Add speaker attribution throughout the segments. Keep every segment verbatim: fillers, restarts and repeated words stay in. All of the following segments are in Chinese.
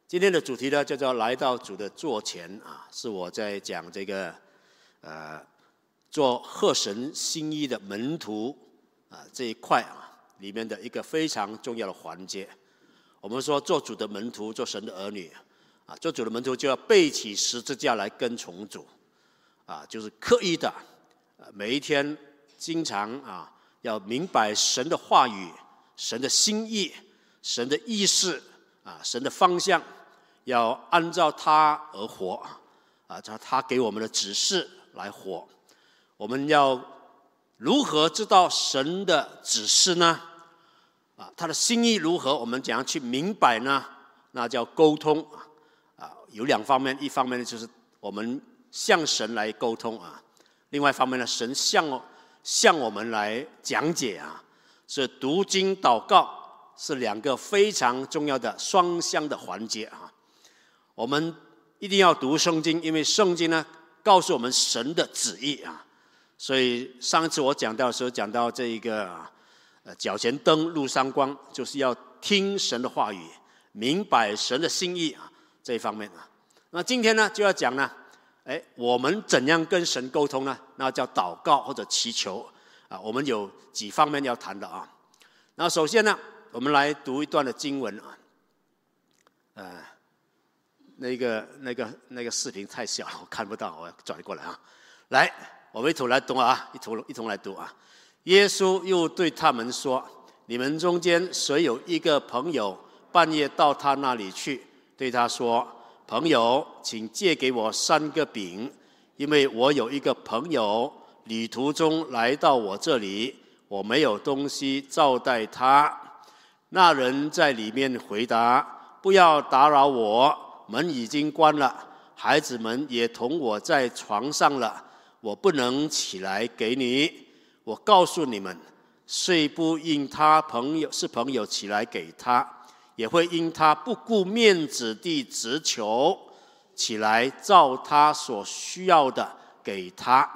Speaker 1: 今天的主题呢，叫做来到主的座前啊，是我在讲这个呃做合神心意的门徒啊这一块啊里面的一个非常重要的环节。我们说做主的门徒，做神的儿女啊，做主的门徒就要背起十字架来跟从主啊，就是刻意的，每一天经常啊要明白神的话语、神的心意、神的意思啊、神的方向。要按照他而活啊，他他给我们的指示来活。我们要如何知道神的指示呢？啊，他的心意如何？我们怎样去明白呢？那叫沟通啊。有两方面，一方面就是我们向神来沟通啊，另外一方面呢，神向向我们来讲解啊。所以读经祷告是两个非常重要的双向的环节啊。我们一定要读圣经，因为圣经呢告诉我们神的旨意啊。所以上一次我讲到的时候，讲到这一个呃脚前灯路上光，就是要听神的话语，明白神的心意啊这一方面啊。那今天呢就要讲呢，哎，我们怎样跟神沟通呢？那叫祷告或者祈求啊。我们有几方面要谈的啊。那首先呢，我们来读一段的经文啊，呃。那个、那个、那个视频太小，我看不到，我要转过来啊。来，我们一同来读啊，一同一同来读啊。耶稣又对他们说：“你们中间谁有一个朋友半夜到他那里去，对他说：‘朋友，请借给我三个饼，因为我有一个朋友旅途中来到我这里，我没有东西招待他。’那人在里面回答：‘不要打扰我。’门已经关了，孩子们也同我在床上了，我不能起来给你。我告诉你们，虽不因他朋友是朋友起来给他，也会因他不顾面子地直求起来，照他所需要的给他。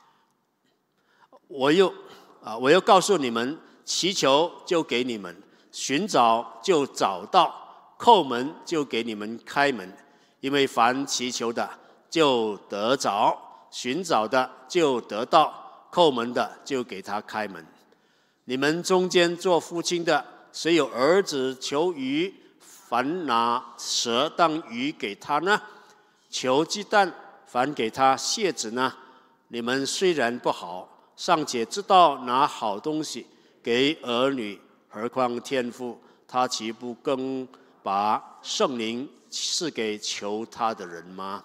Speaker 1: 我又啊，我又告诉你们，祈求就给你们，寻找就找到。叩门就给你们开门，因为凡祈求的就得着，寻找的就得到，叩门的就给他开门。你们中间做父亲的，谁有儿子求鱼，反拿蛇当鱼给他呢？求鸡蛋，反给他蝎子呢？你们虽然不好，尚且知道拿好东西给儿女，何况天父，他岂不更把圣灵赐给求他的人吗？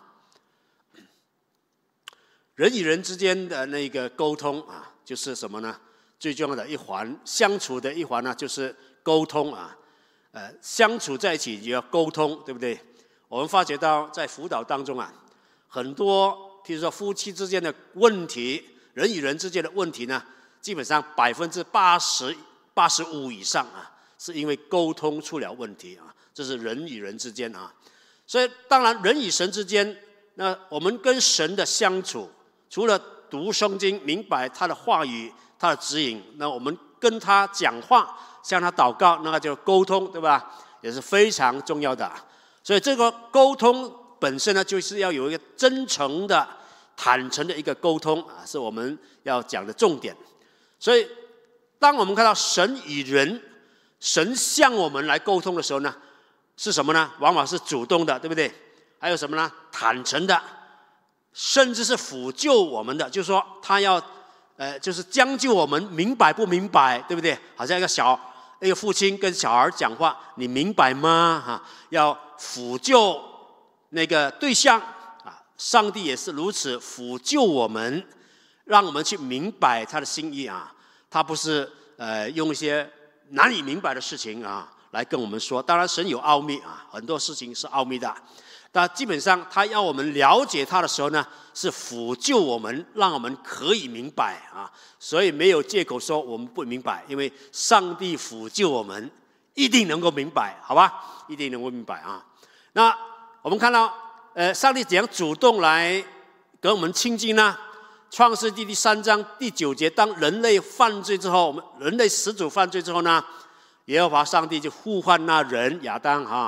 Speaker 1: 人与人之间的那个沟通啊，就是什么呢？最重要的一环，相处的一环呢，就是沟通啊。呃，相处在一起也要沟通，对不对？我们发觉到在辅导当中啊，很多譬如说夫妻之间的问题，人与人之间的问题呢，基本上百分之八十、八十五以上啊，是因为沟通出了问题啊。这是人与人之间啊，所以当然人与神之间，那我们跟神的相处，除了读圣经明白他的话语、他的指引，那我们跟他讲话、向他祷告，那个就沟通，对吧？也是非常重要的。所以这个沟通本身呢，就是要有一个真诚的、坦诚的一个沟通啊，是我们要讲的重点。所以，当我们看到神与人、神向我们来沟通的时候呢，是什么呢？往往是主动的，对不对？还有什么呢？坦诚的，甚至是抚救我们的，就是说他要，呃，就是将就我们明白不明白，对不对？好像一个小一个父亲跟小孩讲话，你明白吗？哈，要抚救那个对象啊，上帝也是如此抚救我们，让我们去明白他的心意啊。他不是呃用一些难以明白的事情啊来跟我们说，当然神有奥秘啊，很多事情是奥秘的，但基本上他要我们了解他的时候呢，是辅救我们，让我们可以明白啊，所以没有借口说我们不明白，因为上帝辅救我们，一定能够明白，好吧？一定能够明白啊。那我们看到，呃，上帝怎样主动来跟我们亲近呢？创世纪第三章第九节，当人类犯罪之后，我们人类始祖犯罪之后呢，耶和华上帝就呼唤那人亚当哈，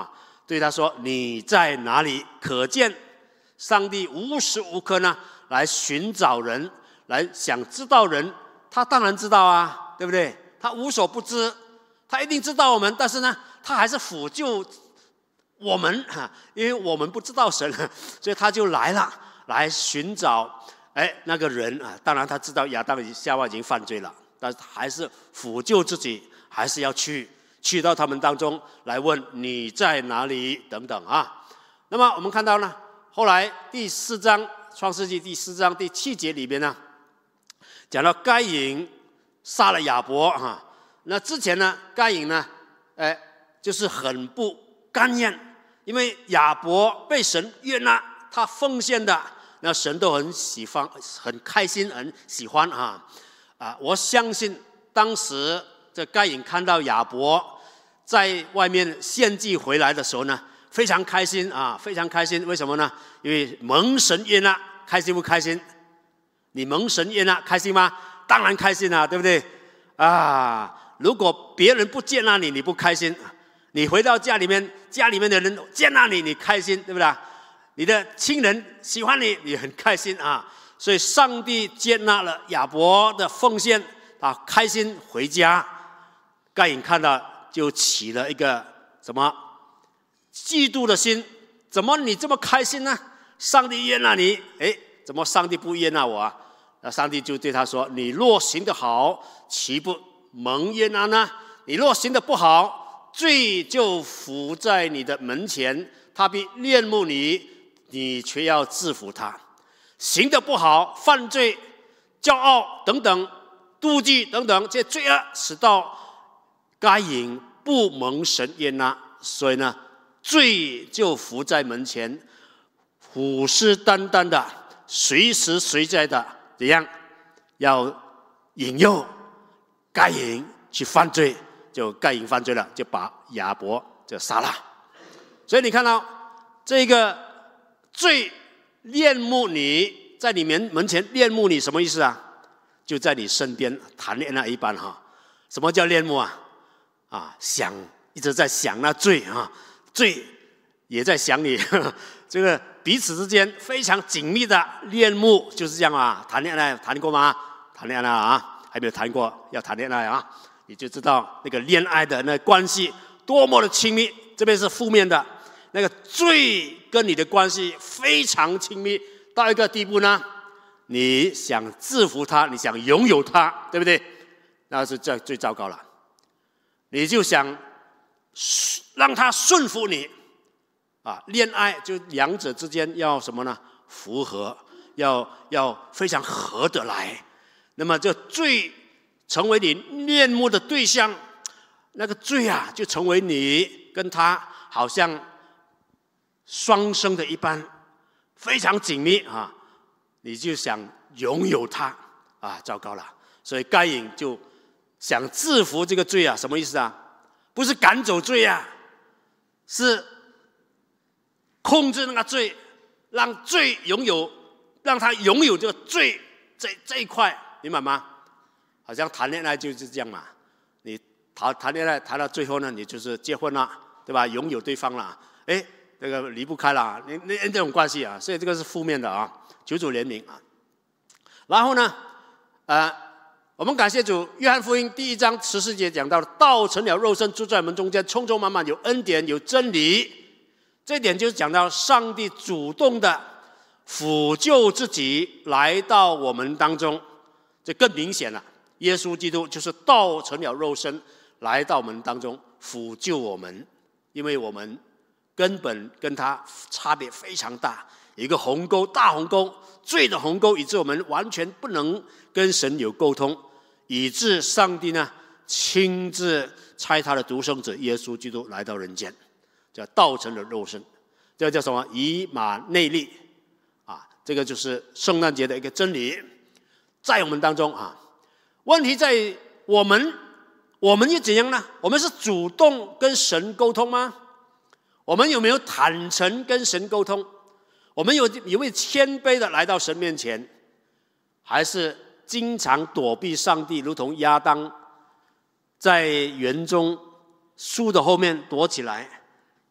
Speaker 1: 对他说：“你在哪里？”可见上帝无时无刻呢来寻找人，来想知道人。他当然知道啊，对不对？他无所不知，他一定知道我们，但是呢，他还是辅救我们哈，因为我们不知道神，所以他就来了，来寻找哎那个人啊。当然他知道亚当与夏娃已经犯罪了，但是还是辅救自己，还是要去去到他们当中来问你在哪里等等啊。那么我们看到呢，后来第四章创世纪第四章第七节里边呢，讲到该隐杀了亚伯哈。那之前呢，该隐呢，哎，就是很不甘愿，因为亚伯被神悦纳，他奉献的，那神都很喜欢，很开心，很喜欢啊啊！我相信当时这该隐看到亚伯在外面献祭回来的时候呢，非常开心啊，非常开心。为什么呢？因为蒙神悦纳，开心不开心？你蒙神悦纳，开心吗？当然开心啊，对不对？啊！如果别人不接纳你，你不开心；你回到家里面，家里面的人接纳你，你开心，对不对？你的亲人喜欢你，你很开心啊！所以上帝接纳了亚伯的奉献，他开心回家。该隐看到就起了一个什么嫉妒的心？怎么你这么开心呢？上帝悦纳你，哎，怎么上帝不悦纳我啊？那上帝就对他说：“你若行得好，岂不蒙悦纳呢？你若行得不好，罪就伏在你的门前，他必恋慕你，你却要制服他。行得不好，犯罪、骄傲等等、妒忌等等，这罪恶使到该隐不蒙神悦纳，所以呢，罪就伏在门前，虎视眈眈的，随时随在的，怎样要引诱该隐去犯罪，就该隐犯罪了，就把亚伯就杀了。所以你看到这个罪恋慕你，在你门门前恋慕你，什么意思啊？就在你身边谈恋爱一般哈。什么叫恋慕啊？啊，想一直在想那罪啊，罪也在想你，呵呵，这个彼此之间非常紧密的恋慕，就是这样啊。谈恋爱谈过吗？谈恋爱啊，还没有谈过，要谈恋爱啊，你就知道那个恋爱的那关系多么的亲密。这边是负面的，那个罪跟你的关系非常亲密，到一个地步呢，你想制服他，你想拥有他，对不对？那是最最糟糕了。你就想让他顺服你啊！恋爱就两者之间要什么呢？符合，要要非常合得来。那么这罪成为你恋慕的对象，那个罪啊，就成为你跟他好像双生的一般，非常紧密啊！你就想拥有他啊！糟糕了，所以该隐就想制服这个罪啊，什么意思啊？不是赶走罪啊，是控制那个罪，让罪拥有，让他拥有这个罪这这一块，明白吗？好像谈恋爱就是这样嘛，你谈谈恋爱谈到最后呢，你就是结婚了，对吧？拥有对方了，哎，这个离不开了，那那这种关系啊，所以这个是负面的啊，求主怜悯啊。然后呢，呃。我们感谢主，约翰福音第一章十四节讲到，道成了肉身，住在我们中间，充充满满，有恩典，有真理。这一点就是讲到上帝主动的辅救自己来到我们当中，这更明显了。耶稣基督就是道成了肉身，来到我们当中辅救我们，因为我们根本跟他差别非常大，有一个鸿沟，大鸿沟，罪的鸿沟，以致我们完全不能跟神有沟通。以致上帝呢亲自差他的独生子耶稣基督来到人间，叫道成了肉身，这个叫什么？以马内利啊，这个就是圣诞节的一个真理，在我们当中啊。问题在于我们，我们又怎样呢？我们是主动跟神沟通吗？我们有没有坦诚跟神沟通？我们有有没有谦卑的来到神面前？还是经常躲避上帝，如同亚当在园中树的后面躲起来，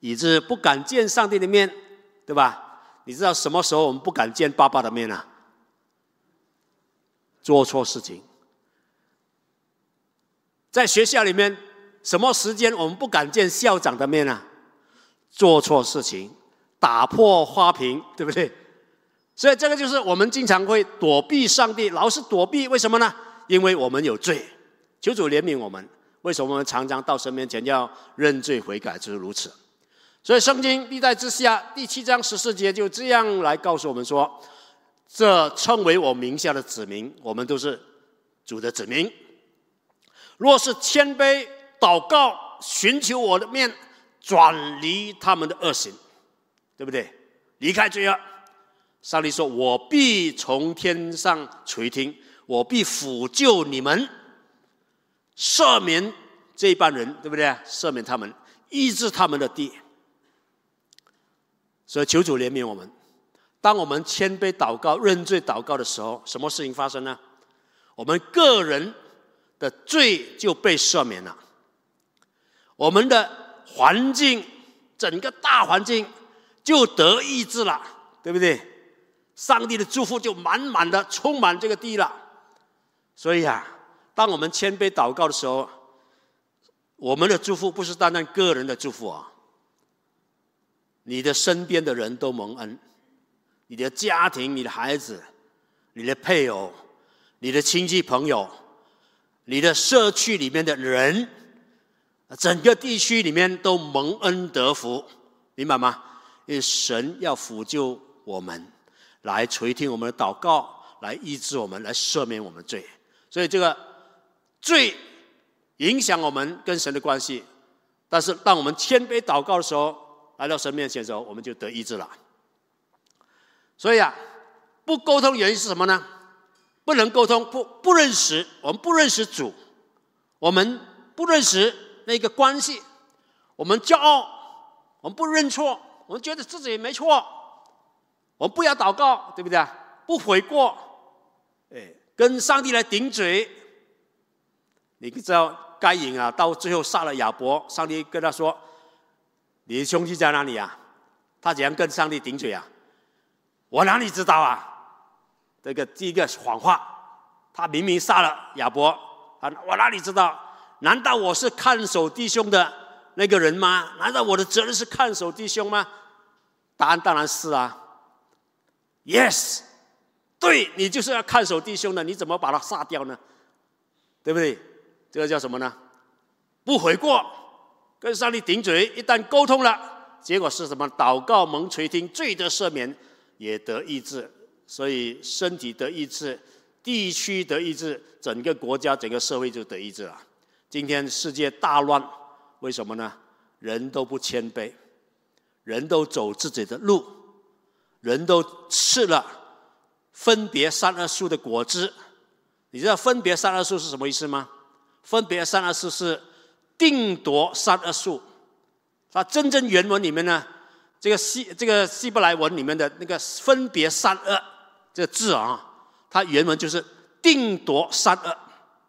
Speaker 1: 以致不敢见上帝的面，对吧？你知道什么时候我们不敢见爸爸的面啊？做错事情。在学校里面，什么时间我们不敢见校长的面啊？做错事情，打破花瓶，对不对？所以这个就是我们经常会躲避上帝，老是躲避，为什么呢？因为我们有罪，求主怜悯我们。为什么我们常常到神面前要认罪悔改，就是如此。所以圣经历代志下第七章十四节就这样来告诉我们说，这称为我名下的子民，我们都是主的子民。若是谦卑祷告，寻求我的面，转离他们的恶行，对不对？离开罪恶，上帝说，我必从天上垂听，我必抚救你们，赦免这一班人，对不对？赦免他们，医治他们的地。所以求主怜悯我们。当我们谦卑祷告、认罪祷告的时候，什么事情发生呢？我们个人的罪就被赦免了，我们的环境，整个大环境就得医治了，对不对？上帝的祝福就满满的充满这个地了。所以啊，当我们谦卑祷告的时候，我们的祝福不是单单个人的祝福啊，你的身边的人都蒙恩，你的家庭、你的孩子、你的配偶、你的亲戚朋友、你的社区里面的人，整个地区里面都蒙恩得福，明白吗？因为神要抚救我们，来垂听我们的祷告，来医治我们，来赦免我们罪。所以这个罪影响我们跟神的关系，但是当我们谦卑祷告的时候，来到神面前的时候，我们就得医治了。所以啊，不沟通原因是什么呢？不能沟通，不不认识，我们不认识主，我们不认识那个关系，我们骄傲，我们不认错，我们觉得自己也没错，我们不要祷告，对不对？不悔过，哎，跟上帝来顶嘴。你知道该隐啊，到最后杀了亚伯，上帝跟他说：“你的兄弟在哪里啊？”他怎样跟上帝顶嘴啊？我哪里知道啊？这个第一个谎话，他明明杀了亚伯，啊，我哪里知道？难道我是看守弟兄的那个人吗？难道我的责任是看守弟兄吗？答案当然是啊 ，yes， 对，你就是要看守弟兄的，你怎么把他杀掉呢？对不对？这个叫什么呢？不悔过，跟上帝顶嘴，一旦沟通了，结果是什么？祷告蒙垂听，罪得赦免，也得医治。所以身体得医治，地区得医治，整个国家、整个社会就得医治了。今天世界大乱，为什么呢？人都不谦卑，人都走自己的路，人都吃了分别善恶树的果子。你知道分别善恶树是什么意思吗？分别善恶树是定夺善恶树，它真正原文里面呢，这个希这个希伯来文里面的那个分别善恶这个字啊，它原文就是定夺善恶，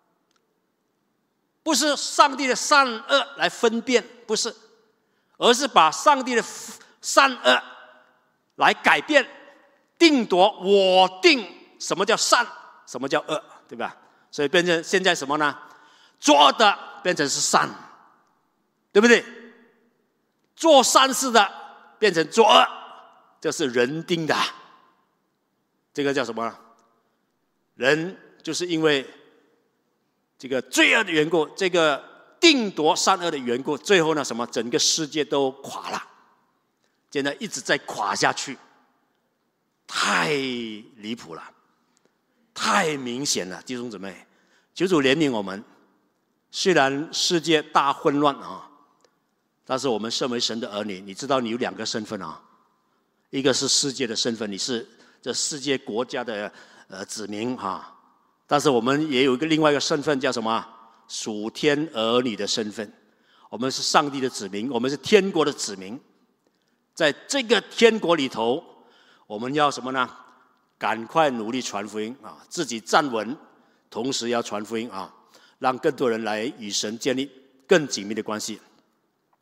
Speaker 1: 不是上帝的善恶来分辨，不是，而是把上帝的善恶来改变，定夺，我定什么叫善，什么叫恶，对吧？所以变成现在什么呢？做恶的变成是善，对不对？做善事的变成作恶，这是人定的。这个叫什么呢？人就是因为这个罪恶的缘故，这个定夺善恶的缘故，最后呢，什么？整个世界都垮了，现在一直在垮下去，太离谱了，太明显了，弟兄姊妹，求主怜悯我们。虽然世界大混乱啊，但是我们身为神的儿女，你知道你有两个身份啊，一个是世界的身份，你是这世界国家的呃子民啊，但是我们也有一个另外一个身份叫什么？属天儿女的身份。我们是上帝的子民，我们是天国的子民。在这个天国里头，我们要什么呢？赶快努力传福音啊，自己站稳，同时要传福音啊，让更多人来与神建立更紧密的关系。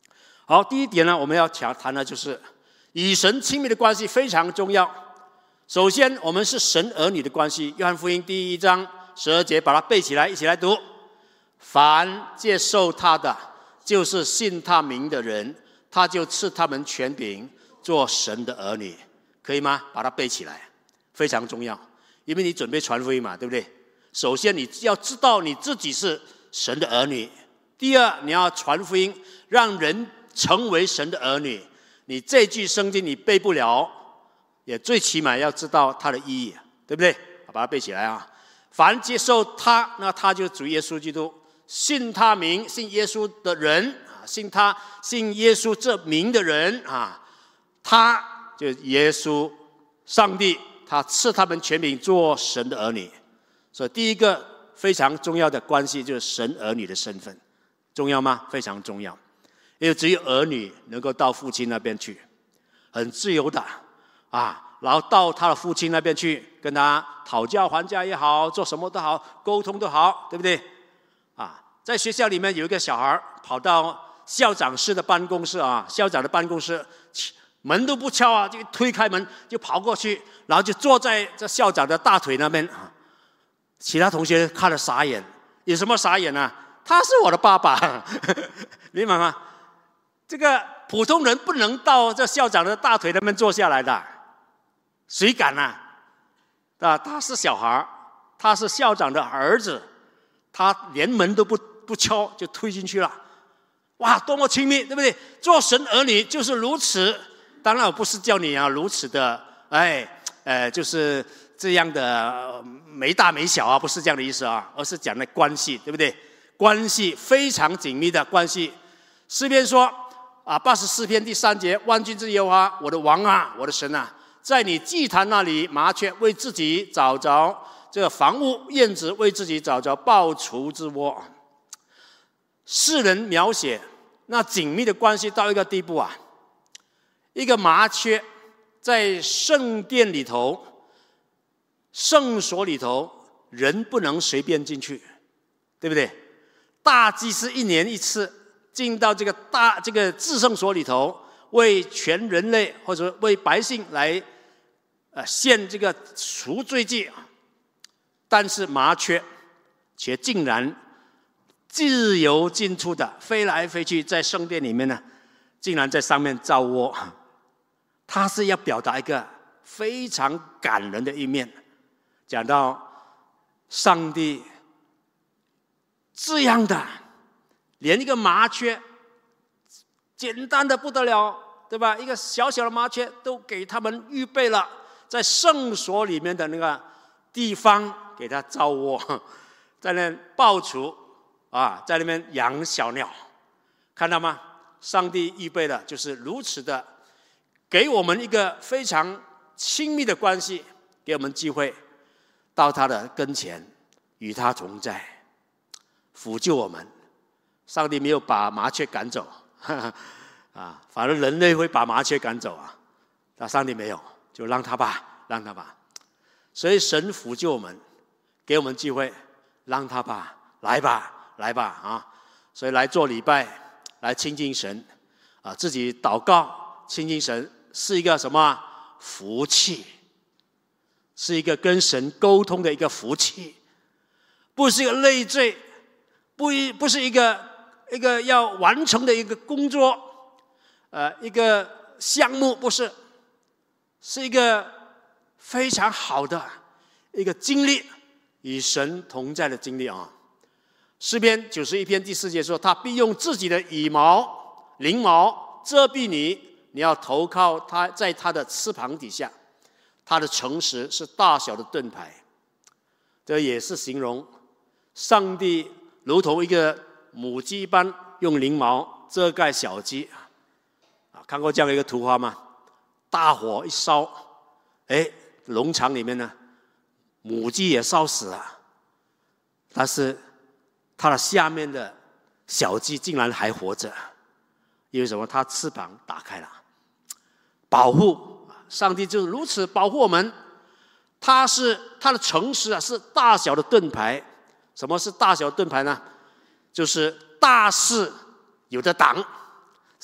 Speaker 1: 好，第一点呢，我们要讲谈的就是与神亲密的关系非常重要。首先，我们是神儿女的关系。约翰福音第一章十二节，把它背起来，一起来读：凡接受他的，就是信他名的人，他就赐他们权柄，做神的儿女。可以吗？把它背起来，非常重要。因为你准备传福音嘛，对不对？首先你要知道你自己是神的儿女，第二你要传福音，让人成为神的儿女。你这句圣经你背不了，也最起码要知道它的意义，对不对？把它背起来啊！凡接受他，那他就主耶稣基督，信他名、信耶稣的人啊，信他、信耶稣这名的人啊，他就耶稣上帝，他赐他们权柄做神的儿女。所以第一个非常重要的关系就是神儿女的身份，重要吗？非常重要，因为只有儿女能够到父亲那边去，很自由的啊，然后到他的父亲那边去，跟他讨价还价也好，做什么都好，沟通都好，对不对？啊，在学校里面有一个小孩跑到校长室的办公室啊，校长的办公室门都不敲啊，就推开门就跑过去，然后就坐在这校长的大腿那边啊。其他同学看了傻眼，有什么傻眼啊？他是我的爸爸，明白吗？这个普通人不能到这校长的大腿那边坐下来的，谁敢啊？啊，他是小孩，他是校长的儿子，他连门都不不敲就推进去了，哇，多么亲密，对不对？做神儿女就是如此。当然，我不是叫你啊如此的，哎，呃，就是这样的没大没小啊，不是这样的意思啊，而是讲的关系，对不对？关系非常紧密的关系。诗篇说啊，八十四篇第三节，万军之耶和华，我的王啊，我的神啊，在你祭坛那里，麻雀为自己找着这个房屋，燕子为自己找着抱雏之窝。世人描写那紧密的关系到一个地步啊，一个麻雀在圣殿里头、圣所里头，人不能随便进去，对不对？大祭司一年一次进到这个大这个至圣所里头，为全人类或者为百姓来呃献这个赎罪祭，但是麻雀却竟然自由进出的飞来飞去，在圣殿里面呢，竟然在上面造窝。他是要表达一个非常感人的一面，讲到上帝这样的，连一个麻雀简单的不得了，对吧？一个小小的麻雀都给他们预备了在圣所里面的那个地方，给他造窝，在那抱雏啊，在那边养小鸟，看到吗？上帝预备的就是如此的，给我们一个非常亲密的关系，给我们机会到他的跟前，与他同在，辅救我们。上帝没有把麻雀赶走，呵呵啊，反而人类会把麻雀赶走啊，但上帝没有，就让他吧，让他吧。所以神辅救我们，给我们机会，让他吧，来吧，来吧啊！所以来做礼拜，来亲近神啊，自己祷告亲近神，是一个什么福气？是一个跟神沟通的一个福气，不是一个累赘，不一不是一个一个要完成的一个工作，呃，一个项目，不是，是一个非常好的一个经历，与神同在的经历啊。诗篇九十一篇第四节说：“他必用自己的羽毛、翎毛遮蔽你，你要投靠他，在他的翅膀底下。他的诚实是大小的盾牌。”这也是形容上帝如同一个母鸡一般，用翎毛遮盖小鸡。啊，看过这样一个图画吗？大火一烧，哎，农场里面呢，母鸡也烧死了，但是它的下面的小鸡竟然还活着，因为什么？它翅膀打开了，保护。上帝就是如此保护我们。他是他的诚实啊，是大小的盾牌。什么是大小盾牌呢？就是大事有的挡，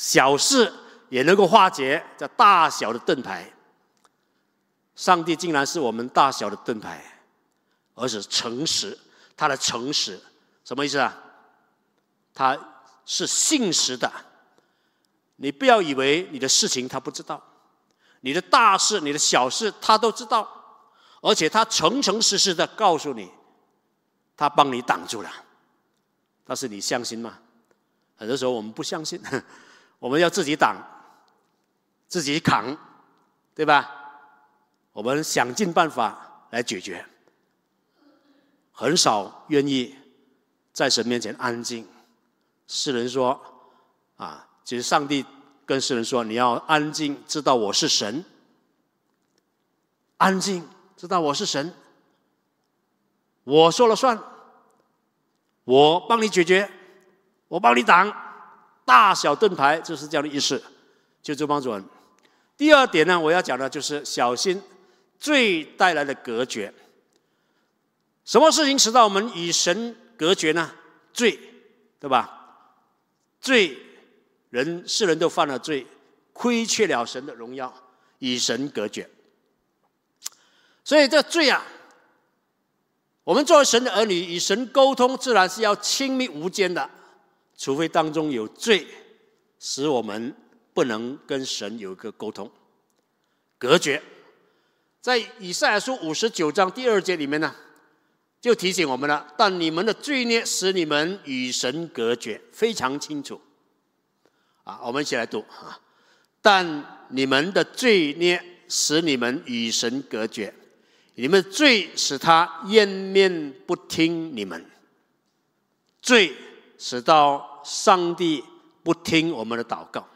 Speaker 1: 小事也能够化解这大小的盾牌。上帝竟然是我们大小的盾牌，而是诚实。他的诚实什么意思啊？他是信实的。你不要以为你的事情他不知道，你的大事、你的小事他都知道，而且他诚诚实实的告诉你，他帮你挡住了。但是你相信吗？很多时候我们不相信，我们要自己挡，自己扛，对吧？我们想尽办法来解决，很少愿意在神面前安静。世人说啊，其实上帝跟世人说，你要安静，知道我是神。安静，知道我是神，我说了算，我帮你解决，我帮你挡，大小盾牌就是这样的意思。就这帮主人。第二点呢，我要讲的就是小心罪带来的隔绝。什么事情使到我们与神隔绝呢？罪，对吧？罪，人世人都犯了罪，亏缺了神的荣耀，与神隔绝。所以这罪啊，我们作为神的儿女，与神沟通自然是要亲密无间的，除非当中有罪，使我们不能跟神有一个沟通，隔绝。在以赛亚书五十九章第二节里面呢，就提醒我们了，但你们的罪孽使你们与神隔绝，非常清楚。啊，我们一起来读啊！但你们的罪孽使你们与神隔绝，你们的罪使他掩面不听你们，罪使到上帝不听我们的祷告，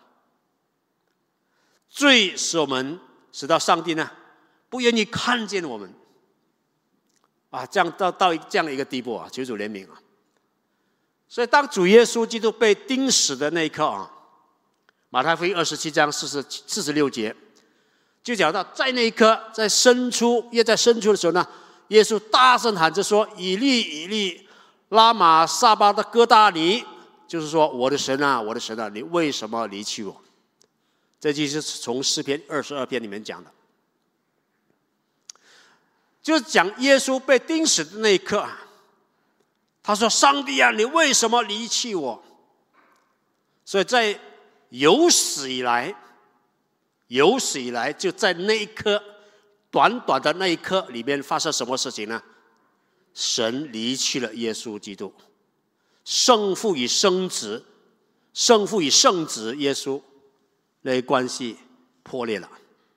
Speaker 1: 罪使我们使到上帝呢不愿意看见我们。啊，这样到到这样一个地步啊，求主怜悯啊！所以当主耶稣基督被钉死的那一刻啊，马太福音二十七章四十四十六节就讲到，在那一刻，在深处，也在深处的时候呢，耶稣大声喊着说：“以利以利，拉玛撒巴的哥大尼。”就是说，我的神啊，我的神啊，你为什么离弃我？这就是从诗篇二十二篇里面讲的。就是讲耶稣被钉死的那一刻啊，他说：“上帝啊，你为什么离弃我？”所以在有史以来，有史以来，就在那一刻，短短的那一刻里面发生什么事情呢？神离弃了耶稣基督，圣父与圣子，圣父与圣子耶稣那关系破裂了。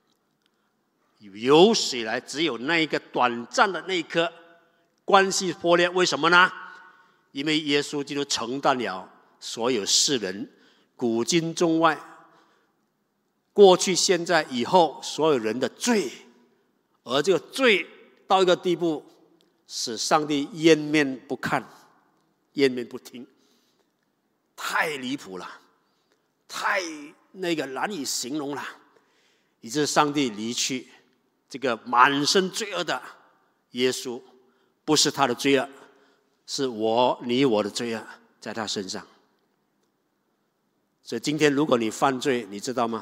Speaker 1: 有史以来，只有那一个短暂的那一刻关系破裂。为什么呢？因为耶稣基督承担了所有世人古今中外过去现在以后所有人的罪，而这个罪到一个地步，使上帝掩面不看，掩面不听，太离谱了，太那个难以形容了，以致上帝离去这个满身罪恶的耶稣，不是他的罪恶，是我你我的罪恶在他身上。所以今天如果你犯罪，你知道吗？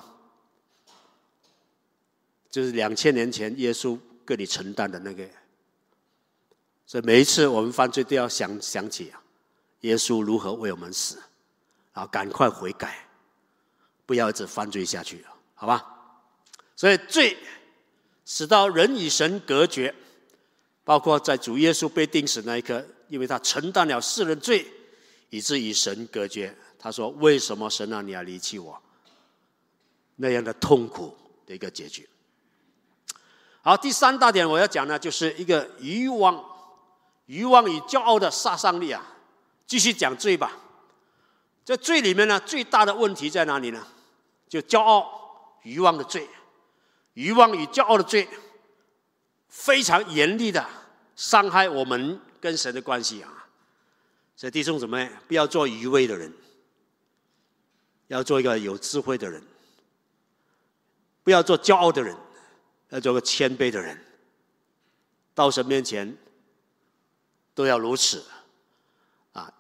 Speaker 1: 就是两千年前耶稣跟你承担的那个。所以每一次我们犯罪都要想想起啊，耶稣如何为我们死，然后赶快悔改，不要一直犯罪下去，好吧？所以罪使到人与神隔绝，包括在主耶稣被钉死那一刻，因为他承担了世人罪，以致与神隔绝。他说：“为什么神啊，你要离弃我？”那样的痛苦的一个结局。好，第三大点我要讲的就是一个愚妄、愚妄与骄傲的杀伤力啊。继续讲罪吧。这罪里面呢，最大的问题在哪里呢？就骄傲、愚妄的罪。愚妄与骄傲的罪非常严厉的伤害我们跟神的关系啊！所以弟兄姊妹，不要做愚昧的人，要做一个有智慧的人；不要做骄傲的人，要做个谦卑的人。到神面前都要如此啊！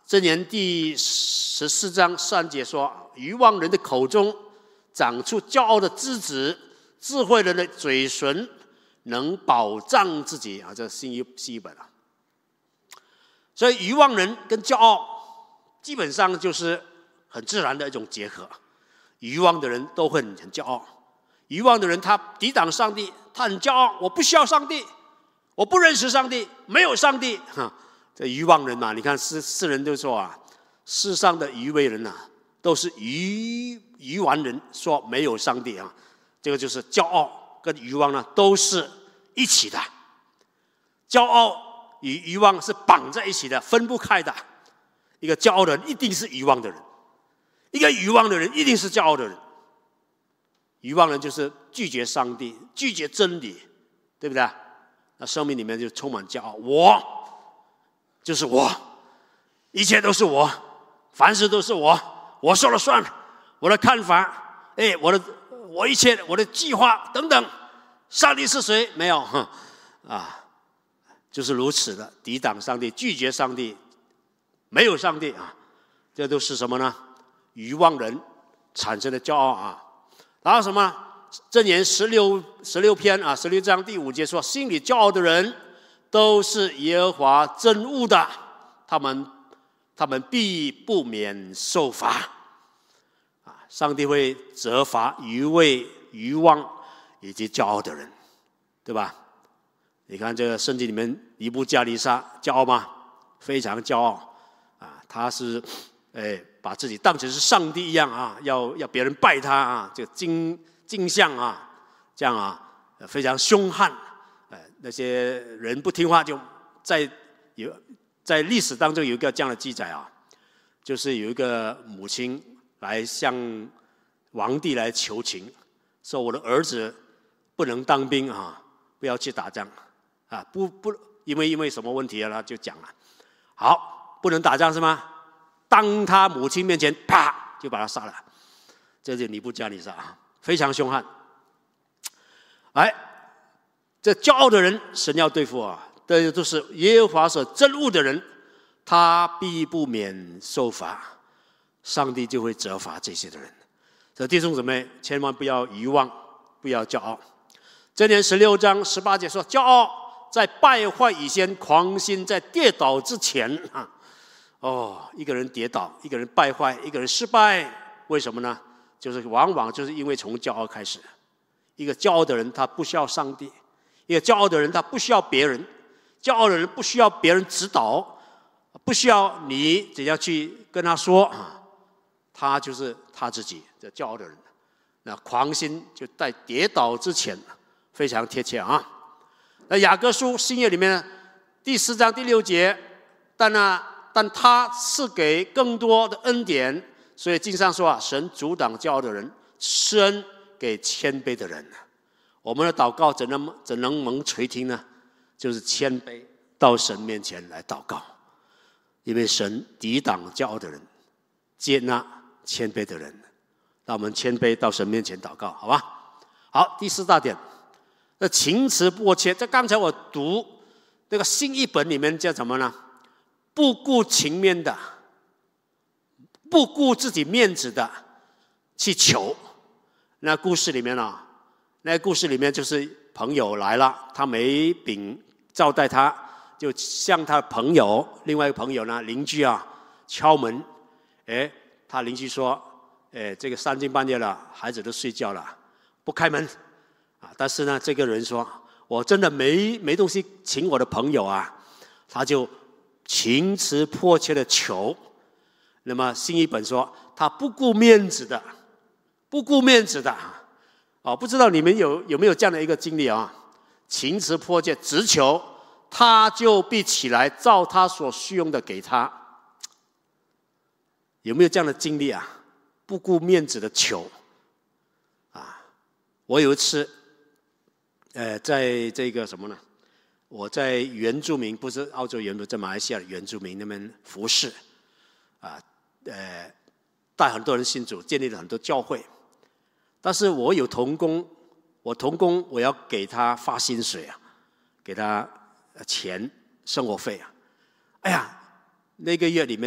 Speaker 1: 箴言第十四章三节说：愚妄人的口中长出骄傲的枝子，智慧人的嘴唇能保障自己啊。这是新一新一本啊。所以愚妄人跟骄傲基本上就是很自然的一种结合。愚妄的人都会很骄傲，愚妄的人他抵挡上帝，他很骄傲，我不需要上帝，我不认识上帝，没有上帝。哈，这愚妄人嘛，你看世世人都说啊，世上的愚昧人呐、啊，都是愚愚顽人，说没有上帝啊。这个就是骄傲跟愚妄呢，都是一起的。骄傲与愚妄是绑在一起的，分不开的。一个骄傲的人一定是愚妄的人，一个愚妄的人一定是骄傲的人。愚妄人就是拒绝上帝，拒绝真理，对不对？那生命里面就充满骄傲，我就是我，一切都是我，凡事都是我，我说了算，我的看法，哎，我的我一切我的计划等等，上帝是谁？没有，啊，就是如此的，抵挡上帝，拒绝上帝，没有上帝啊，这都是什么呢？愚妄人产生的骄傲啊。然后什么？箴言十六十六篇啊，十六章第五节说：心里骄傲的人都是耶和华憎恶的，他们他们必不免受罚。啊，上帝会责罚愚昧、愚妄以及骄傲的人，对吧？你看这个圣经里面，尼布加尼撒骄傲吗？非常骄傲啊，他是哎。把自己当成是上帝一样啊，要要别人拜他啊，这个金金像啊，这样啊，非常凶悍。呃，那些人不听话，就在有在历史当中有一个这样的记载啊，就是有一个母亲来向皇帝来求情，说我的儿子不能当兵啊，不要去打仗啊，不不，因为因为什么问题啊？他就讲了，好，不能打仗是吗？当他母亲面前，啪就把他杀了。这就是尼布加尼撒啊，非常凶悍。哎，这骄傲的人，神要对付啊！这都是耶和华所憎恶的人，他必不免受罚。上帝就会责罚这些的人。所以弟兄姊妹，千万不要愚妄，不要骄傲。箴言十六章十八节说：骄傲在败坏以前，狂心在跌倒之前啊。哦，一个人跌倒，一个人败坏，一个人失败，为什么呢？就是往往就是因为从骄傲开始。一个骄傲的人，他不需要上帝；一个骄傲的人，他不需要别人；骄傲的人不需要别人指导，不需要你怎样去跟他说啊，他就是他自己，这骄傲的人。那狂心就在跌倒之前，非常贴切啊。那雅各书新约里面第四章第六节，但呢。但他赐给更多的恩典，所以经上说啊，神阻挡骄傲的人，施恩给谦卑的人。我们的祷告怎能怎能蒙垂听呢？就是谦卑到神面前来祷告，因为神抵挡骄傲的人，接纳谦卑的人。让我们谦卑到神面前祷告，好吧？好，第四大点，那情辞迫切。在刚才我读那个新译本里面叫什么呢？不顾情面的，不顾自己面子的去求。那故事里面啊，那故事里面就是朋友来了，他没饼招待他，就向他朋友，另外一个朋友呢，邻居啊敲门，哎，他邻居说，哎，这个三更半夜了，孩子都睡觉了，不开门啊。但是呢，这个人说，我真的没没东西请我的朋友啊，他就情辞迫切的求。那么新译本说他不顾面子的，不顾面子的哦，不知道你们有有没有这样的一个经历啊？情辞迫切，直求，他就必起来，照他所需用的给他。有没有这样的经历啊？不顾面子的求啊！我有一次，呃，在这个什么呢？我在原住民，不是澳洲原住民，在马来西亚的原住民那边服侍，啊，呃，带很多人信主，建立了很多教会。但是我有同工，我同工我要给他发薪水啊，给他钱生活费啊。哎呀，那个月里面呢，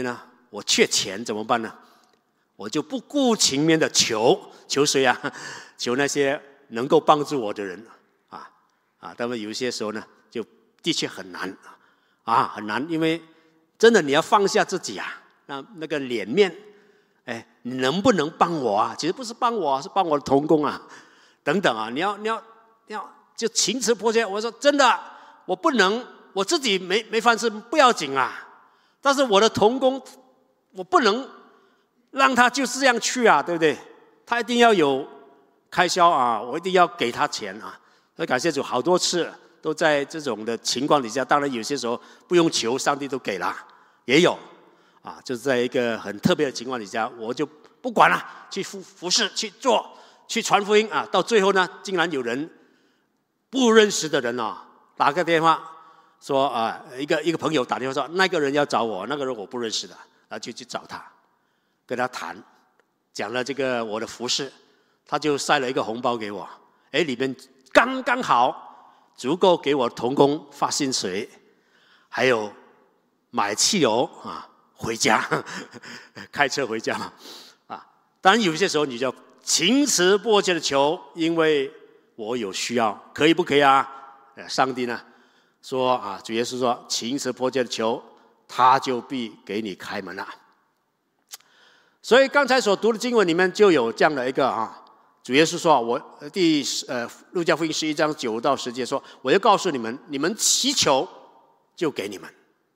Speaker 1: 我缺钱怎么办呢？我就不顾情面的求求谁啊？求那些能够帮助我的人啊啊！但是有些时候呢，就的确很难啊，很难，因为真的你要放下自己啊，那那个脸面，哎，你能不能帮我啊？其实不是帮我，是帮我的同工啊，等等啊，你要你要你要就情辞迫切。我说真的，我不能，我自己没没饭吃不要紧啊，但是我的同工，我不能让他就这样去啊，对不对？他一定要有开销啊，我一定要给他钱啊。所以感谢主，好多次都在这种的情况底下，当然有些时候不用求，上帝都给了，也有啊，就是在一个很特别的情况底下，我就不管了，去服服侍，去做，去传福音啊。到最后呢，竟然有人不认识的人啊，打个电话说啊，一个一个朋友打电话说，那个人要找我，那个人我不认识的，然后就去找他，跟他谈，讲了这个我的服侍，他就塞了一个红包给我，哎，里面刚刚好足够给我同工发薪水，还有买汽油啊回家，开车回家嘛啊。当然有些时候你就情辞迫切的求，因为我有需要，可以不可以啊？上帝呢说啊，主耶稣说，情辞迫切的求，他就必给你开门了。所以刚才所读的经文里面就有这样的一个啊，主耶稣说，我第呃路加福音十一章九到十节说，我要告诉你们，你们祈求就给你们，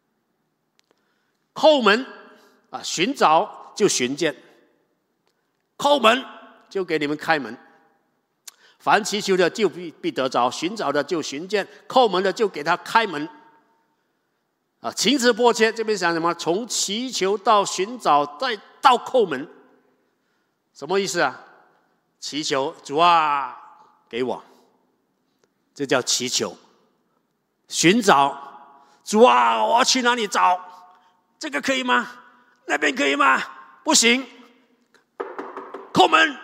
Speaker 1: 叩门啊，寻找就寻见，叩门就给你们开门。凡祈求的就必必得着，寻找的就寻见，叩门的就给他开门。啊，情辞迫切，这边讲什么？从祈求到寻找，再到叩门，什么意思啊？祈求主啊，给我，这叫祈求；寻找主啊，我要去哪里找？这个可以吗？那边可以吗？不行，叩门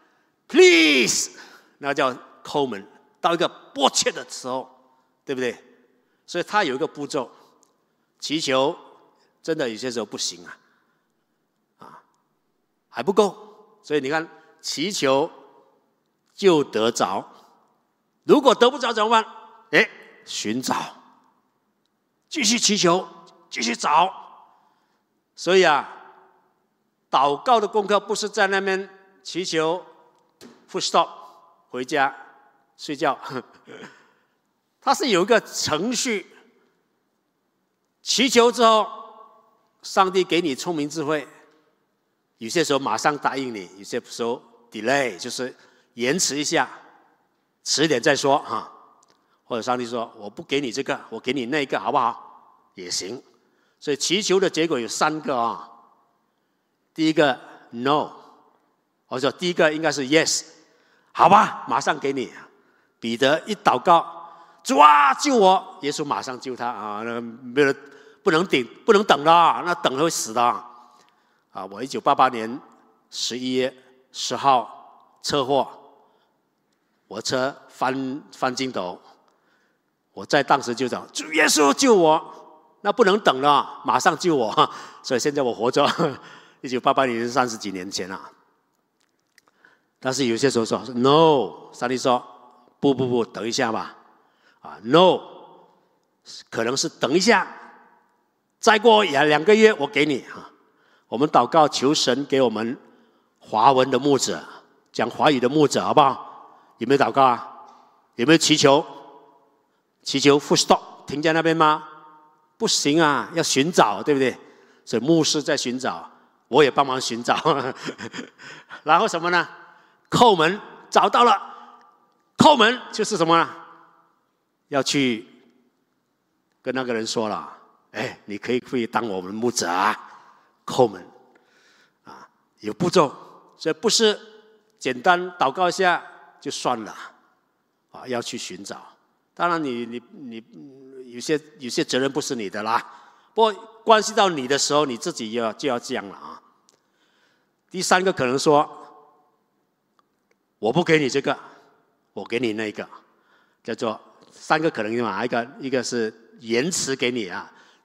Speaker 1: ，please。那叫叩门，到一个迫切的时候，对不对？所以它有一个步骤，祈求真的有些时候不行啊，啊，还不够。所以你看，祈求就得着，如果得不着怎么办？哎，寻找，继续祈求，继续找。所以啊，祷告的功课不是在那边祈求 full stop。回家睡觉，它是有一个程序。祈求之后，上帝给你聪明智慧，有些时候马上答应你，有些时候 delay 就是延迟一下，迟一点再说哈。或者上帝说我不给你这个，我给你那个，好不好？也行。所以祈求的结果有三个啊。第一个 no， 我说第一个应该是 yes。好吧，马上给你。彼得一祷告，主啊，救我！耶稣马上救他啊！那没有不能等，不能等了，那等了会死的啊！我一九八八年十一月十号车祸，我车翻翻筋斗，我在当时就讲主耶稣救我，那不能等了，马上救我！所以现在我活着，一九八八年是三十几年前了。但是有些时候说 no， 上帝说不不不，等一下吧，啊 no， 可能是等一下，再过两两个月我给你啊。我们祷告求神给我们华文的牧者，讲华语的牧者，好不好？有没有祷告啊？有没有祈求？祈求 full stop 停在那边吗？不行啊，要寻找，对不对？所以牧师在寻找，我也帮忙寻找。然后什么呢？叩门，找到了，叩门就是什么呢？要去跟那个人说了，哎，你可以可以当我们牧者啊，叩门啊，有步骤，所以不是简单祷告一下就算了啊，要去寻找。当然你，你你你有些有些责任不是你的啦，不过关系到你的时候，你自己要就要这样了啊。第三个可能说，我不给你这个，我给你那个，叫做三个可能性嘛。一个一个是延迟给你啊，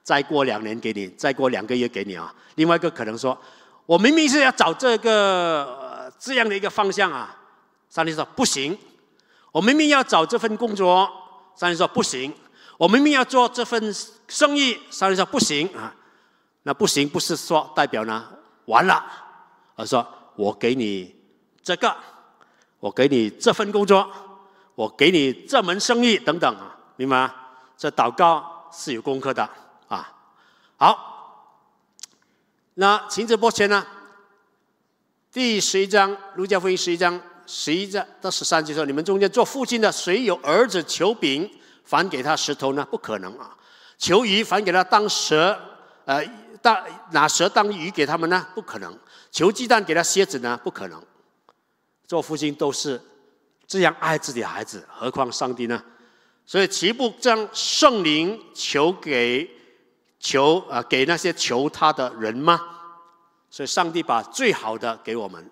Speaker 1: 再过两年给你，再过两个月给你啊。另外一个可能说，我明明是要找这个、呃、这样的一个方向啊，上帝说不行。我明明要找这份工作，上帝说不行。我明明要做这份生意，上帝说不行啊。那不行不是说代表呢完了，而说我给你这个，我给你这份工作，我给你这门生意等等啊，明白吗？这祷告是有功课的啊。好，那请直播前呢，第十一章，路加福音十一章十一到十三节说：你们中间做父亲的，谁有儿子求饼，反给他石头呢？不可能啊！求鱼，反给他当蛇，呃，当拿蛇当鱼给他们呢？不可能。求鸡蛋给他蝎子呢？不可能。做父亲都是这样爱自己的孩子，何况上帝呢？所以岂不将圣灵求给求啊、呃、给那些求他的人吗？所以上帝把最好的给我们，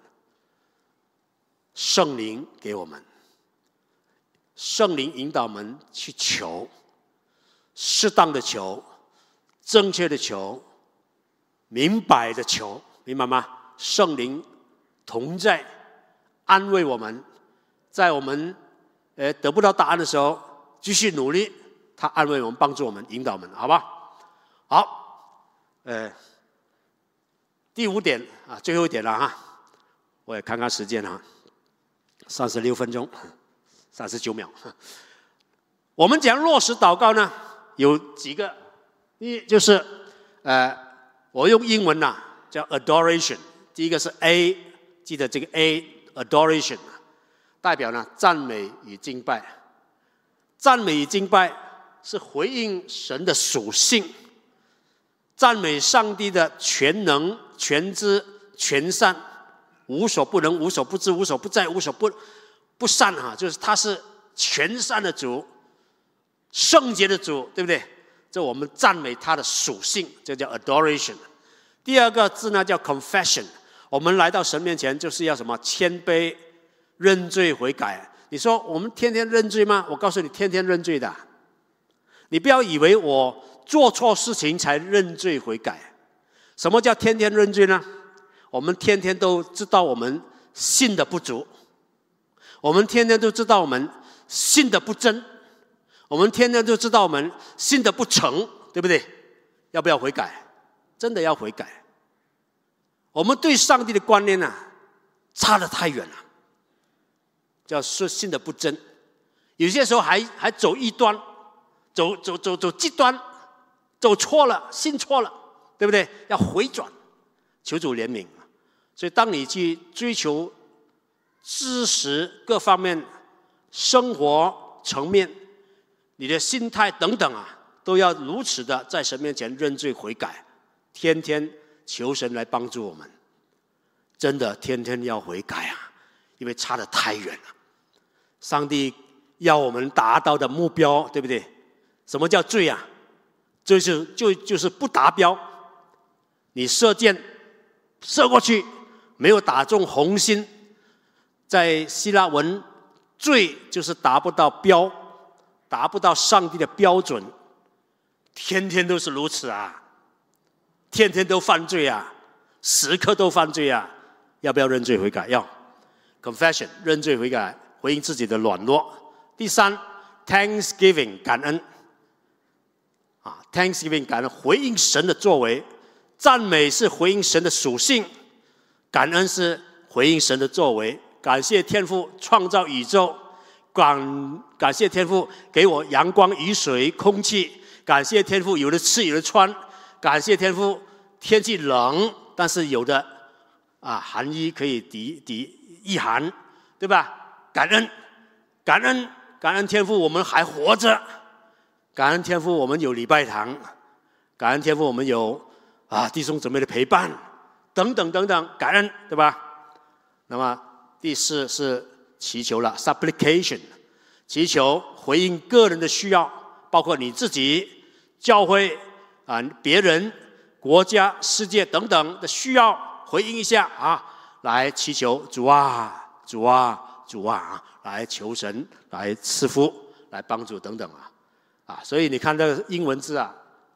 Speaker 1: 圣灵给我们，圣灵引导我们去求，适当的求，正确的求，明白的求，明白吗？圣灵同在，安慰我们，在我们呃得不到答案的时候，继续努力，他安慰我们，帮助我们，引导我们，好吧？好，呃，第五点啊，最后一点了哈，我也看看时间哈，三十六分钟，三十九秒。我们讲落实祷告呢，有几个，一就是呃，我用英文呐、啊、叫 adoration， 第一个是 A， 记得这个 A adoration， 代表呢赞美与敬拜。赞美与敬拜是回应神的属性，赞美上帝的全能、全知、全善，无所不能、无所不知、无所不在、无所不不善啊，就是他是全善的主，圣洁的主，对不对？这我们赞美他的属性，这叫 adoration。第二个字呢叫 confession， 我们来到神面前就是要什么？谦卑、认罪、悔改。你说我们天天认罪吗？我告诉你，天天认罪的。你不要以为我做错事情才认罪悔改。什么叫天天认罪呢？我们天天都知道我们信的不足，我们天天都知道我们信的不真，我们天天都知道我们信的不成，对不对？要不要悔改？真的要悔改。我们对上帝的观念啊，差得太远了。叫说信的不真，有些时候还还走异端，走走走走极端，走错了，信错了，对不对？要回转，求主怜悯。所以，当你去追求知识各方面、生活层面、你的心态等等啊，都要如此的在神面前认罪悔改，天天求神来帮助我们。真的，天天要悔改啊，因为差得太远了。上帝要我们达到的目标，对不对？什么叫罪啊？就是就就是不达标。你射箭射过去没有打中红心，在希腊文，罪就是达不到标，达不到上帝的标准。天天都是如此啊，天天都犯罪啊，时刻都犯罪啊。要不要认罪悔改？要 confession， 认罪悔改，回应自己的软弱。第三 ，Thanksgiving 感恩啊 ，Thanksgiving 感恩，回应神的作为。赞美是回应神的属性，感恩是回应神的作为。感谢天父创造宇宙，感感谢天父给我阳光、雨水、空气。感谢天父有的吃有的穿。感谢天父天气冷，但是有的啊寒衣可以抵抵御寒，对吧？感恩，感恩，感恩天父，我们还活着；感恩天父，我们有礼拜堂；感恩天父，我们有啊弟兄姊妹的陪伴，等等等等，感恩，对吧？那么第四是祈求了 ，supplication， 祈求回应个人的需要，包括你自己、教会啊、别人、国家、世界等等的需要，回应一下啊，来祈求主啊，主啊。主啊，来求神，来赐福，来帮助等等啊，啊，所以你看这个英文字啊，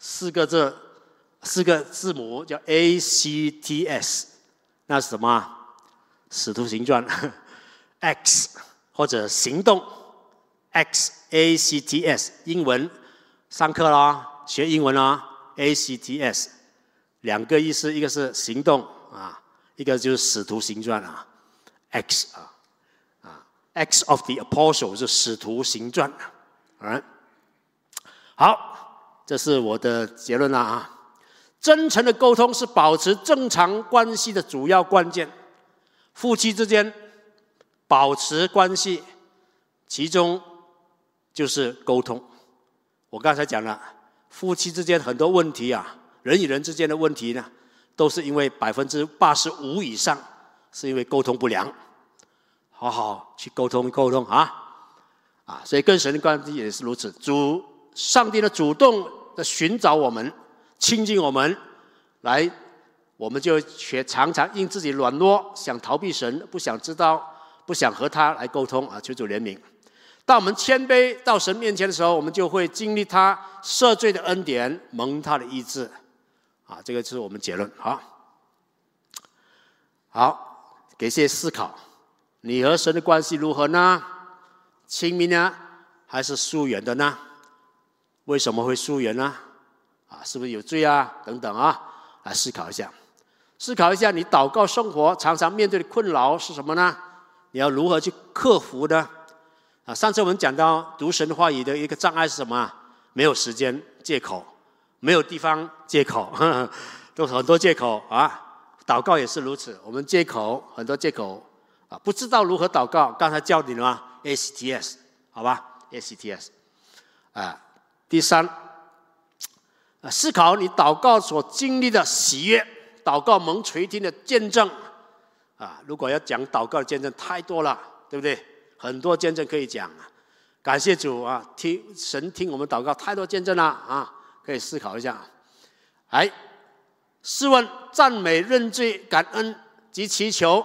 Speaker 1: 四个字，四个字母叫 A C T S， 那是什么？使徒行传 X 或者行动 X A C T S， 英文上课啦，学英文啦 ，A C T S， 两个意思，一个是行动啊，一个就是使徒行传啊 ，X 啊啊 ，X of the Apostle 是使徒行传啊。好，这是我的结论了啊。真诚的沟通是保持正常关系的主要关键。夫妻之间保持关系，其中就是沟通。我刚才讲了，夫妻之间很多问题啊，人与人之间的问题呢，都是因为百分之八十五以上是因为沟通不良。好好去沟通沟通啊啊！所以跟神的关系也是如此。主上帝的主动的寻找我们，亲近我们，来，我们就却常常因自己软弱，想逃避神，不想知道，不想和他来沟通啊！求主怜悯。当我们谦卑到神面前的时候，我们就会经历他赦罪的恩典，蒙他的医治啊！这个是我们结论。好，好，给些思考：你和神的关系如何呢？亲密呢，还是疏远的呢？为什么会疏远呢？啊，是不是有罪啊？等等啊，来思考一下。思考一下，你祷告生活常常面对的困扰是什么呢？你要如何去克服呢？啊，上次我们讲到读神话语的一个障碍是什么？没有时间，借口；没有地方，借口，呵呵，都很多借口啊。祷告也是如此，我们借口很多借口啊，不知道如何祷告。刚才教你了吗 ？A C T S， 好吧 ？A C T S， 啊。第三，思考你祷告所经历的喜悦，祷告蒙垂听的见证啊！如果要讲祷告的见证，太多了，对不对？很多见证可以讲啊！感谢主啊，听神听我们祷告，太多见证了啊！可以思考一下。哎，试问赞美、认罪、感恩及祈求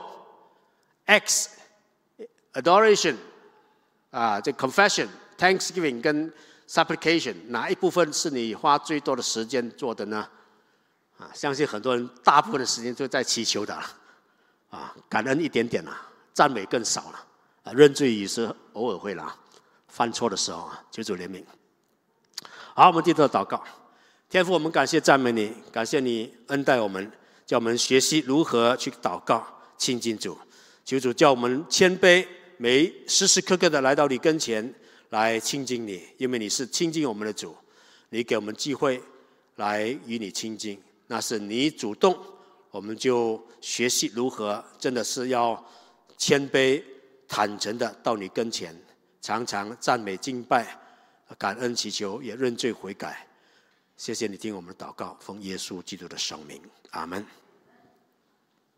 Speaker 1: ，X adoration 啊，这 confession、thanksgiving 跟supplication 哪一部分是你花最多的时间做的呢？啊，相信很多人大部分的时间都在祈求的啊，感恩一点点了，赞美更少了，啊，认罪也是偶尔会啦，犯错的时候啊，求主怜悯。好，我们低头祷告，天父，我们感谢赞美你，感谢你恩待我们，叫我们学习如何去祷告亲近主，求主叫我们谦卑，每时时刻刻的来到你跟前。来亲近你，因为你是亲近我们的主，你给我们机会来与你亲近，那是你主动，我们就学习如何真的是要谦卑坦诚的到你跟前，常常赞美敬拜，感恩祈求，也认罪悔改。谢谢你听我们的祷告，奉耶稣基督的圣名，阿们。